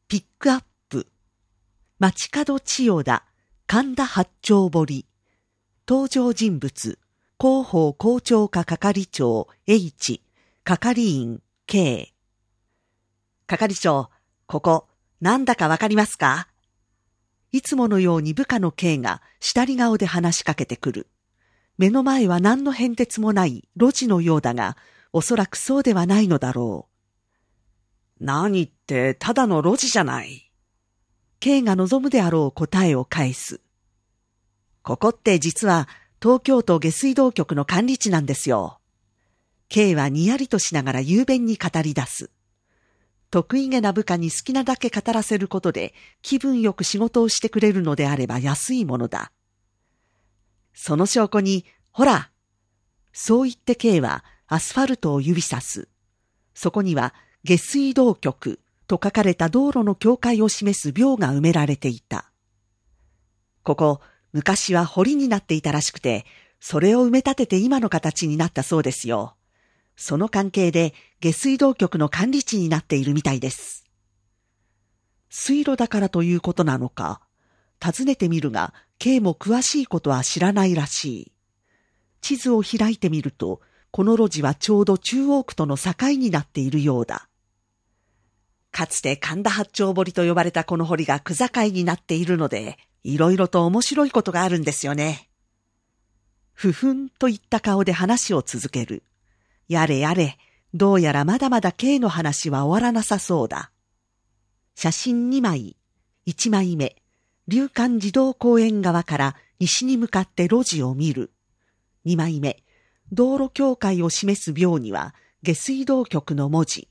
ピックアップ、街角千代田、神田八丁堀、登場人物、広報広聴課係長 H、係員 K。係長、ここ、なんだかわかりますか？いつものように部下の K が下り顔で話しかけてくる。目の前は何の変哲もない路地のようだが、おそらくそうではないのだろう。何ってただの路地じゃない。K が望むであろう答えを返す。ここって実は東京都下水道局の管理地なんですよ。K はにやりとしながら雄弁に語り出す。得意げな部下に好きなだけ語らせることで気分よく仕事をしてくれるのであれば安いものだ。その証拠に、ほら。そう言って K はアスファルトを指さす。そこには下水道局と書かれた道路の境界を示す標が埋められていた。ここ、昔は堀になっていたらしくて、それを埋め立てて今の形になったそうですよ。その関係で下水道局の管理地になっているみたいです。水路だからということなのか。尋ねてみるが、K も詳しいことは知らないらしい。地図を開いてみると、この路地はちょうど中央区との境になっているようだ。かつて神田八丁堀と呼ばれたこの堀が区境になっているので、いろいろと面白いことがあるんですよね。ふふんといった顔で話を続ける。やれやれ、どうやらまだまだ K の話は終わらなさそうだ。写真2枚。1枚目。龍関児童公園側から西に向かって路地を見る。2枚目。道路境界を示す標には下水道局の文字。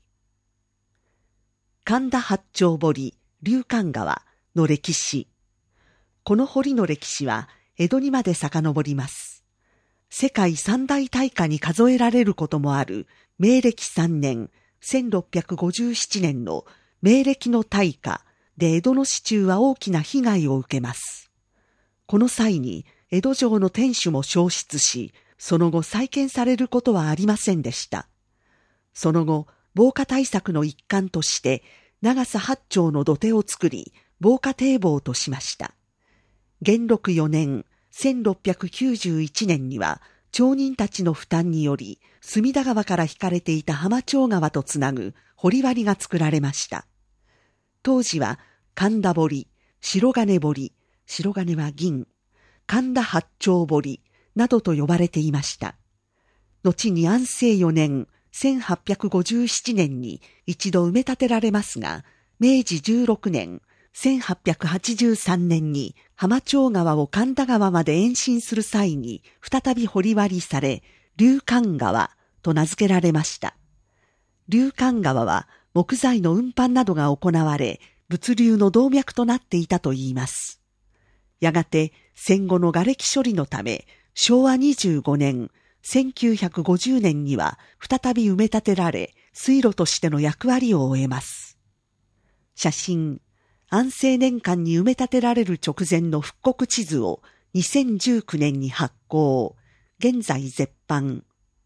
神田八丁堀、龍関川の歴史。この堀の歴史は江戸にまで遡ります。世界三大大火に数えられることもある明暦3年1657年の明暦の大火で江戸の市中は大きな被害を受けます。この際に江戸城の天守も焼失し、その後再建されることはありませんでした。その後、防火対策の一環として長さ8丁の土手を作り、防火堤防としました。元禄4年1691年には町人たちの負担により隅田川から引かれていた浜町川とつなぐ堀割が作られました。当時は神田堀、白金堀、白金は銀、神田八丁堀などと呼ばれていました。後に安政4年1857年に一度埋め立てられますが、明治16年1883年に浜町川を神田川まで延伸する際に再び掘り割りされ、龍関川と名付けられました。龍関川は木材の運搬などが行われ、物流の動脈となっていたといいます。やがて戦後の瓦礫処理のため、昭和25年1950年には再び埋め立てられ、水路としての役割を終えます。写真。安政年間に埋め立てられる直前の復刻地図を2019年に発行。現在絶版。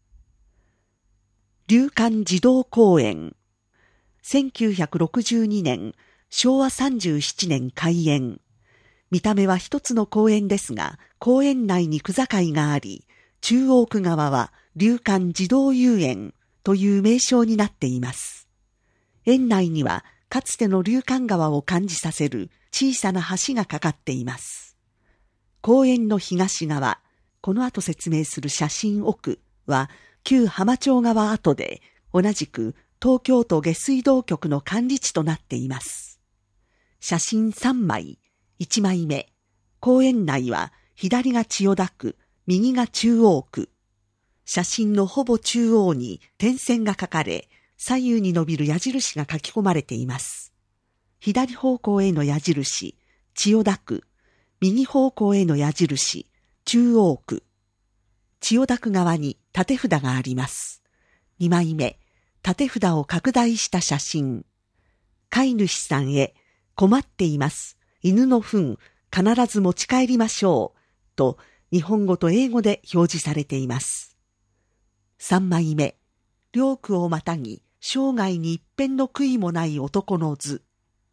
龍関児童公園。1962年、昭和37年開園。見た目は一つの公園ですが、公園内に区境があり、中央区側は龍関児童遊園という名称になっています。園内には、かつての龍関川を感じさせる小さな橋がかかっています。公園の東側、この後説明する写真奥は旧浜町川跡で、同じく東京都下水道局の管理地となっています。写真3枚、1枚目、公園内は左が千代田区、右が中央区。写真のほぼ中央に点線が書かれ、左右に伸びる矢印が書き込まれています。左方向への矢印、千代田区。右方向への矢印、中央区。千代田区側に縦札があります。2枚目、縦札を拡大した写真。飼い主さんへ、困っています。犬の糞、必ず持ち帰りましょう。と、日本語と英語で表示されています。3枚目、両区をまたぎ、生涯に一片の悔いもない男の図。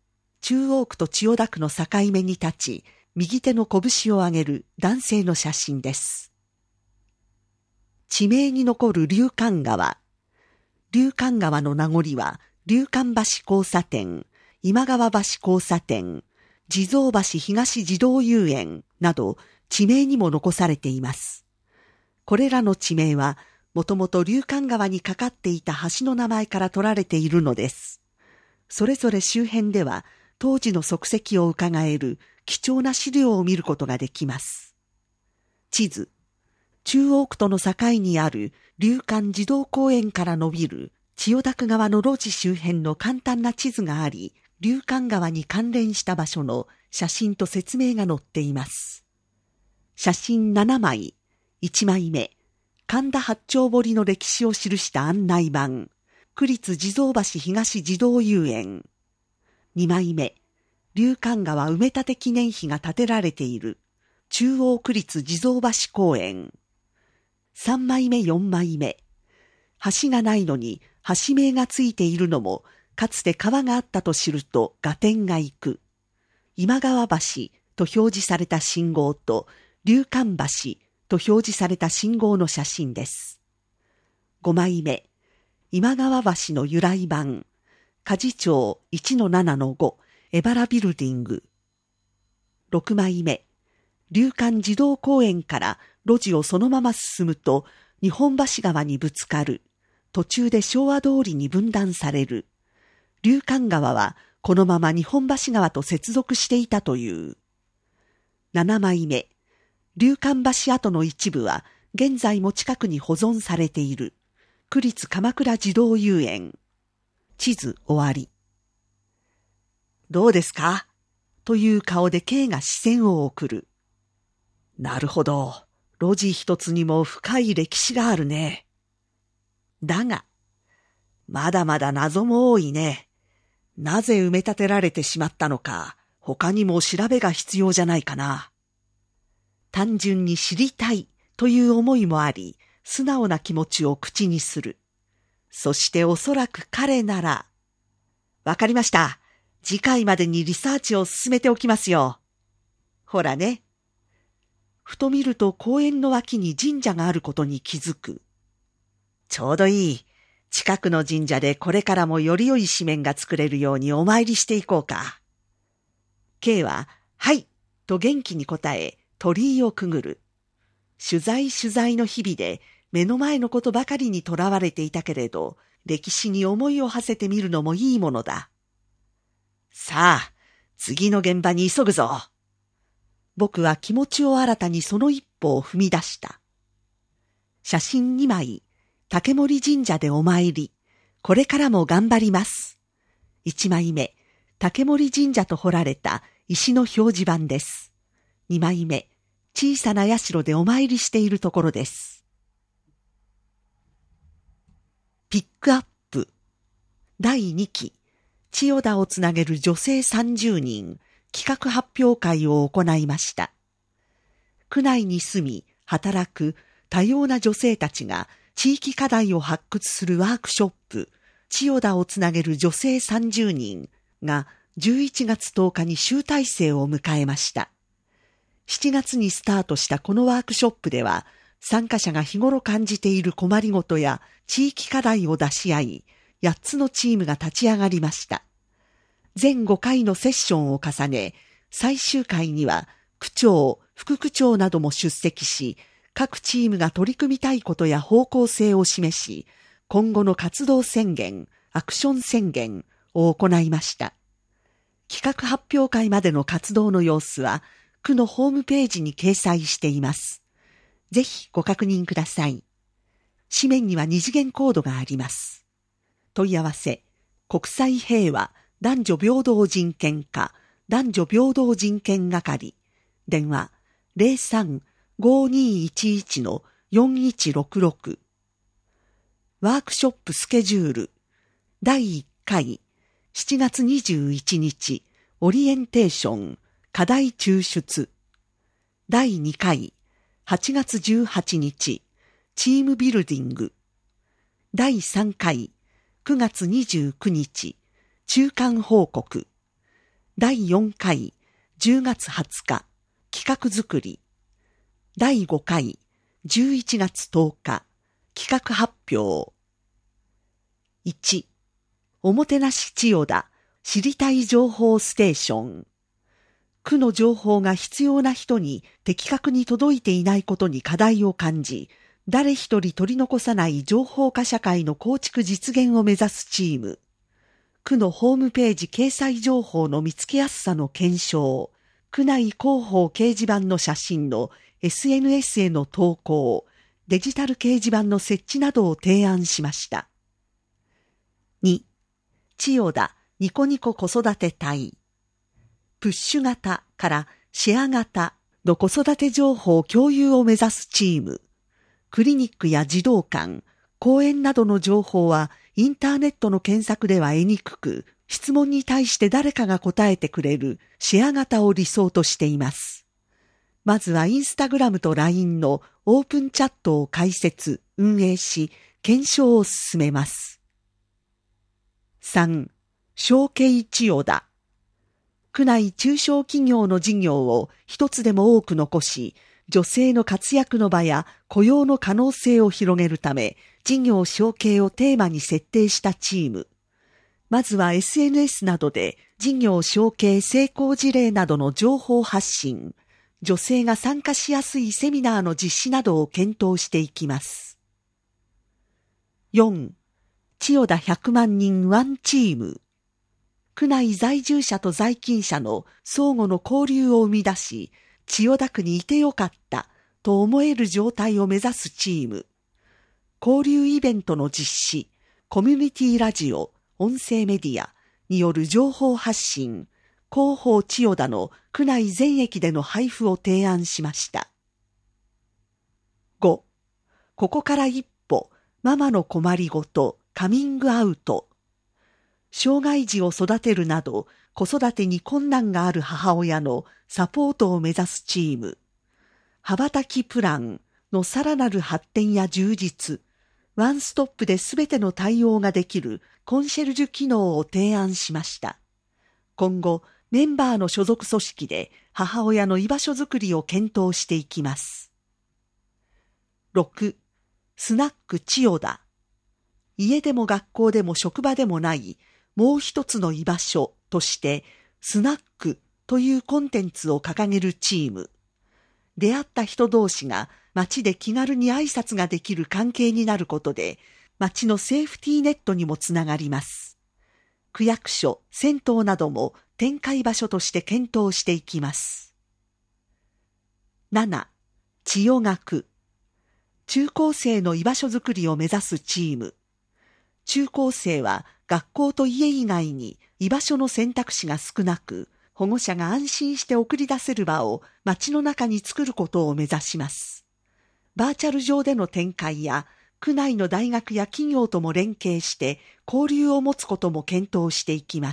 中央区と千代田区の境目に立ち、右手の拳を上げる男性の写真です。地名に残る竜神川。竜神川の名残は、竜神橋交差点、今川橋交差点、地蔵橋東児童遊園など地名にも残されています。これらの地名は、もともと竜神川にかかっていた橋の名前から取られているのです。それぞれ周辺では、当時の足跡をうかがえる貴重な資料を見ることができます。地図。中央区との境にある竜神児童公園から伸びる千代田区側の路地周辺の簡単な地図があり、竜神川に関連した場所の写真と説明が載っています。写真7枚。1枚目。神田八丁堀の歴史を記した案内板。区立地蔵橋東児童遊園。2枚目。竜神川埋め立て記念碑が建てられている中央区立地蔵橋公園。3枚目4枚目。橋がないのに橋名がついているのもかつて川があったと知ると合点がいく。今川橋と表示された信号と竜神橋と表示された信号の写真です。5枚目。今川橋の由来版。鍛冶町 1-7-5 江原ビルディング。6枚目。竜神児童公園から路地をそのまま進むと日本橋川にぶつかる。途中で昭和通りに分断される。竜神川はこのまま日本橋川と接続していたという。7枚目。竜神橋跡の一部は現在も近くに保存されている。区立鎌倉児童遊園。地図終わり。どうですか？という顔で K が視線を送る。なるほど。路地一つにも深い歴史があるね。だが、まだまだ謎も多いね。なぜ埋め立てられてしまったのか、他にも調べが必要じゃないかな。単純に知りたいという思いもあり、素直な気持ちを口にする。そしておそらく彼なら、わかりました。次回までにリサーチを進めておきますよ。ほらね。ふと見ると公園の脇に神社があることに気づく。ちょうどいい。近くの神社でこれからもより良い紙面が作れるようにお参りしていこうか。K は、はい、と元気に答え、鳥居をくぐる。取材の日々で目の前のことばかりにとらわれていたけれど、歴史に思いを馳せてみるのもいいものだ。さあ、次の現場に急ぐぞ。僕は気持ちを新たにその一歩を踏み出した。写真2枚、竹森神社でお参り。これからも頑張ります。1枚目、竹森神社と彫られた石の表示板です。2枚目、小さな社でお参りしているところです。ピックアップ。第2期、千代田をつなげる女性30人、企画発表会を行いました。区内に住み、働く多様な女性たちが地域課題を発掘するワークショップ、千代田をつなげる女性30人が11月10日に集大成を迎えました。7月にスタートしたこのワークショップでは、参加者が日頃感じている困りごとや地域課題を出し合い、8つのチームが立ち上がりました。全5回のセッションを重ね、最終回には区長、副区長なども出席し、各チームが取り組みたいことや方向性を示し、今後の活動宣言、アクション宣言を行いました。企画発表会までの活動の様子は、区のホームページに掲載しています。ぜひご確認ください。紙面には二次元コードがあります。問い合わせ、国際平和男女平等人権課男女平等人権係、電話 03-5211-4166。ワークショップスケジュール。第1回、7月21日、オリエンテーション、課題抽出。第2回、8月18日、チームビルディング。第3回、9月29日、中間報告。 第4回10月20日企画作り。第5回11月10日企画発表。1、おもてなし千代田知りたい情報ステーション。区の情報が必要な人に的確に届いていないことに課題を感じ、誰一人取り残さない情報化社会の構築実現を目指すチーム。区のホームページ掲載情報の見つけやすさの検証、区内広報掲示板の写真の SNS への投稿、デジタル掲示板の設置などを提案しました。2、千代田ニコニコ子育て隊。プッシュ型からシェア型の子育て情報共有を目指すチーム。クリニックや児童館、公園などの情報はインターネットの検索では得にくく、質問に対して誰かが答えてくれるシェア型を理想としています。まずはインスタグラムと LINE のオープンチャットを開設、運営し、検証を進めます。3、承継千代田。区内中小企業の事業を一つでも多く残し、女性の活躍の場や雇用の可能性を広げるため、事業承継をテーマに設定したチーム。まずは SNS などで事業承継成功事例などの情報発信、女性が参加しやすいセミナーの実施などを検討していきます。4、千代田100万人ワンチーム。区内在住者と在勤者の相互の交流を生み出し、千代田区にいてよかったと思える状態を目指すチーム。交流イベントの実施、コミュニティラジオ、音声メディアによる情報発信、広報千代田の区内全駅での配布を提案しました。5、ここから一歩、ママの困りごと、カミングアウト。障害児を育てるなど、子育てに困難がある母親のサポートを目指すチーム。羽ばたきプランのさらなる発展や充実、ワンストップで全ての対応ができるコンシェルジュ機能を提案しました。今後、メンバーの所属組織で母親の居場所づくりを検討していきます。6、スナック千代田。家でも学校でも職場でもないもう一つの居場所としてスナックというコンテンツを掲げるチーム。出会った人同士が街で気軽に挨拶ができる関係になることで街のセーフティーネットにもつながります。区役所、銭湯なども展開場所として検討していきます。7、千代学。中高生の居場所づくりを目指すチーム。中高生は学校と家以外に居場所の選択肢が少なく、保護者が安心して送り出せる場を街の中に作ることを目指します。バーチャル上での展開や、区内の大学や企業とも連携して交流を持つことも検討していきます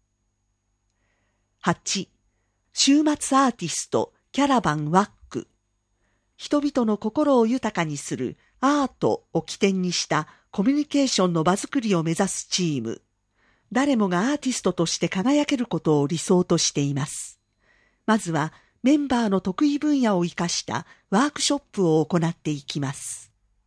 。8、週末アーティストキャラバンワック。人々の心を豊かにするアートを起点にしたコミュニケーションの場作りを目指すチーム。誰もがアーティストとして輝けることを理想としています。まずはメンバーの得意分野を生かしたワークショップを行っていきます。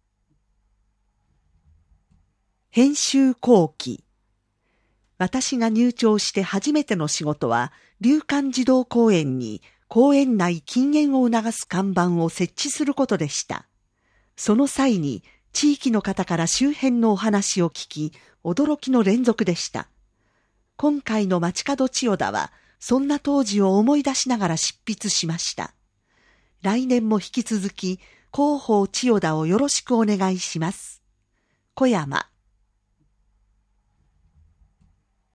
編集後期。私が入庁して初めての仕事は、龍寛児童公園に公園内禁煙を促す看板を設置することでした。その際に地域の方から周辺のお話を聞き、驚きの連続でした。今回の街角千代田は、そんな当時を思い出しながら執筆しました。来年も引き続き、広報千代田をよろしくお願いします。小山